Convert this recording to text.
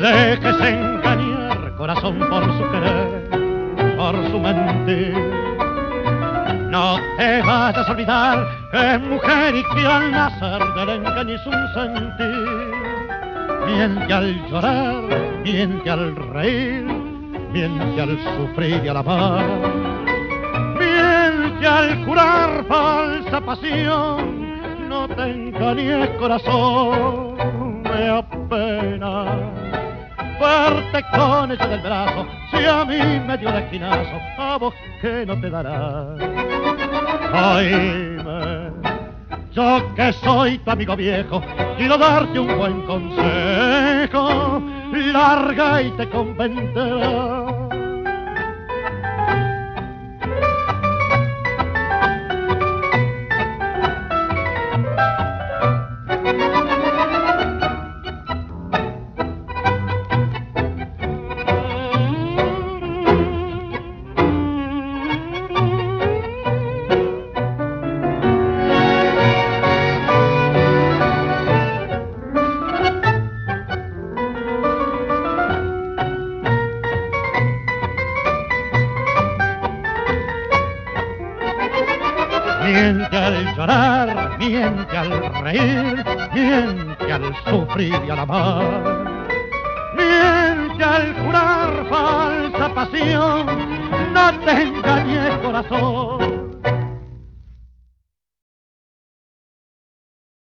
déjese engañar, corazón, por su querer, por su mentir. No te vayas a olvidar que es mujer y que al nacer del engaño es un sentir. Miente al llorar, miente al reír, miente al sufrir y al amar. Miente al jurar falsa pasión, no te engañes, corazón, me apena verte con ella del brazo. Si a mí me dio el esquinazo, a vos que no te dará. Oíme, yo que soy tu amigo viejo, quiero darte un buen consejo, larga y te convendrá. Miente al llorar, miente al reír, miente al sufrir y al amar. Miente al jurar falsa pasión, no te engañes, corazón,